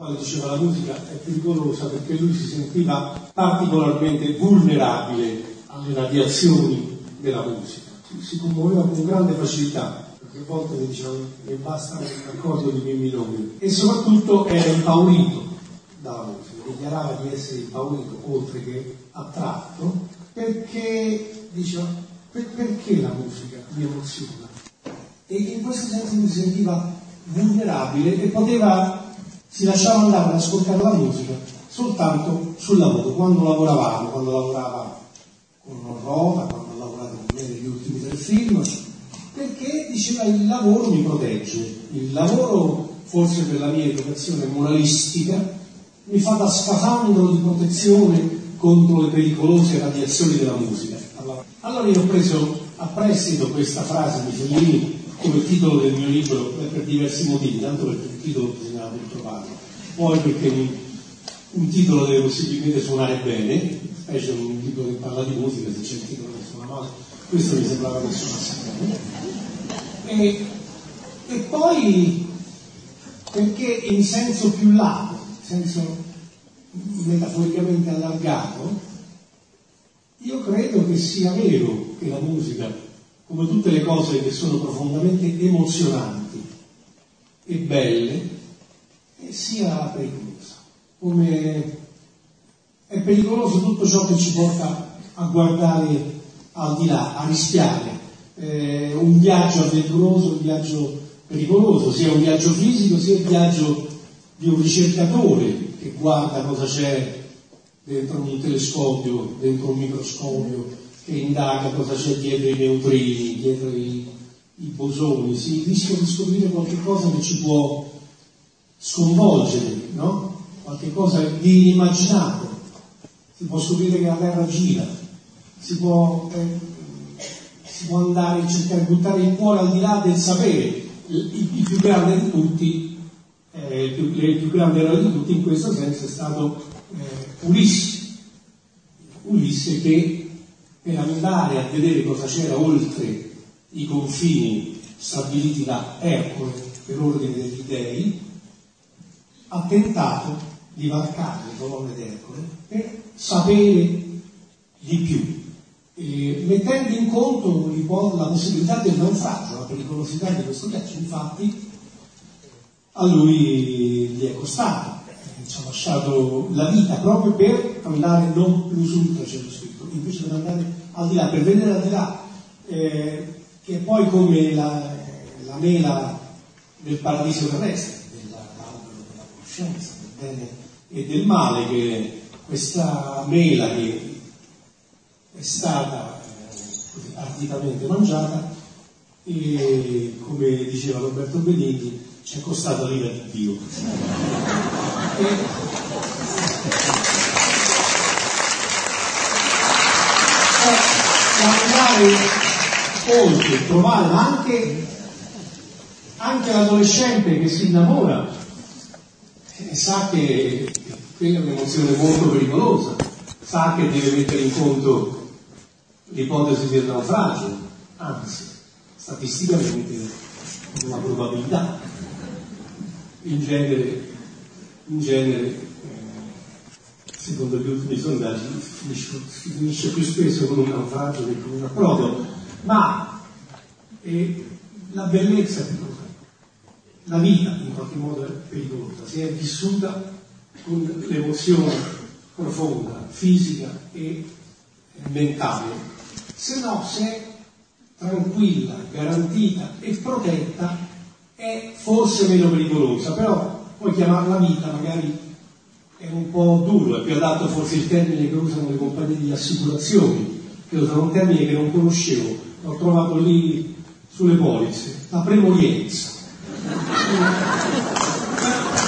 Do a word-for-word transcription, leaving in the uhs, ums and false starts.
quale diceva la musica è pericolosa perché lui si sentiva particolarmente vulnerabile alle radiazioni della musica, si commuoveva con grande facilità, perché a volte mi dicevano che basta un accordo di mi minore, e soprattutto era impaurito dalla musica, dichiarava di essere impaurito oltre che attratto, perché diceva per, perché la musica mi emoziona, e in questo senso mi sentiva vulnerabile e poteva si lasciava andare ad ascoltare la musica soltanto sul lavoro, quando lavoravamo, quando lavorava con Rota, quando ha lavorato con me negli ultimi tre film, perché diceva il lavoro mi protegge, il lavoro forse per la mia educazione moralistica mi fa da scafandro di protezione contro le pericolose radiazioni della musica. Allora io ho preso a prestito questa frase di Fellini come titolo del mio libro per diversi motivi, tanto perché il titolo bisognava trovarlo, poi perché un, un titolo deve possibilmente suonare bene, specie un libro che parla di musica, se c'è il titolo che suona male, questo mi sembrava che suonasse bene. E, e poi perché in senso più largo, in senso metaforicamente allargato, io credo che sia vero che la musica, come tutte le cose che sono profondamente emozionanti e belle, sia pericolosa. Come è pericoloso tutto ciò che ci porta a guardare al di là, a rischiare. Eh, un viaggio avventuroso, un viaggio pericoloso, sia un viaggio fisico, sia il viaggio di un ricercatore che guarda cosa c'è dentro un telescopio, dentro un microscopio, che indaga cosa c'è dietro i neutrini, dietro i, i bosoni, si rischia di scoprire qualche cosa che ci può sconvolgere, no? Qualche cosa di inimmaginato. Si può scoprire che la Terra gira, si può, eh, si può andare a cercare di buttare il cuore al di là del sapere. Il, il più grande di tutti, eh, il, più, il più grande eroe di tutti in questo senso è stato eh, Ulisse. Ulisse che per andare a vedere cosa c'era oltre i confini stabiliti da Ercole per ordine degli dei, ha tentato di varcare le colonne d'Ercole per sapere di più, e mettendo in conto la possibilità del naufragio, la pericolosità di questo viaggio. Infatti a lui gli è costato, ci ha lasciato la vita proprio per andare non plus ultra, c'è scritto, invece per andare al di là, per vedere al di là, eh, che è poi come la, la mela del paradiso terrestre, dell'albero della conoscenza, del bene e del male, che questa mela che è stata eh, arditamente mangiata e, come diceva Roberto Benigni, ci è costata l'ira di Dio. E, andare oltre, trovare, ma anche, anche l'adolescente che si innamora e sa che quella è un'emozione molto pericolosa, sa che deve mettere in conto l'ipotesi del naufragio, anzi, statisticamente una probabilità. In genere, in genere eh, secondo gli ultimi sondaggi finisce, finisce più spesso con un naufragio che con un approdo, ma eh, la bellezza è pericolosa, la vita in qualche modo è pericolosa, se è vissuta con l'emozione profonda, fisica e mentale, se no, se è tranquilla, garantita e protetta, è forse meno pericolosa, però puoi chiamarla vita, magari è un po' duro, è più adatto forse il termine che usano le compagnie di assicurazioni, che usano un termine che non conoscevo, l'ho trovato lì sulle polizze, la premorienza.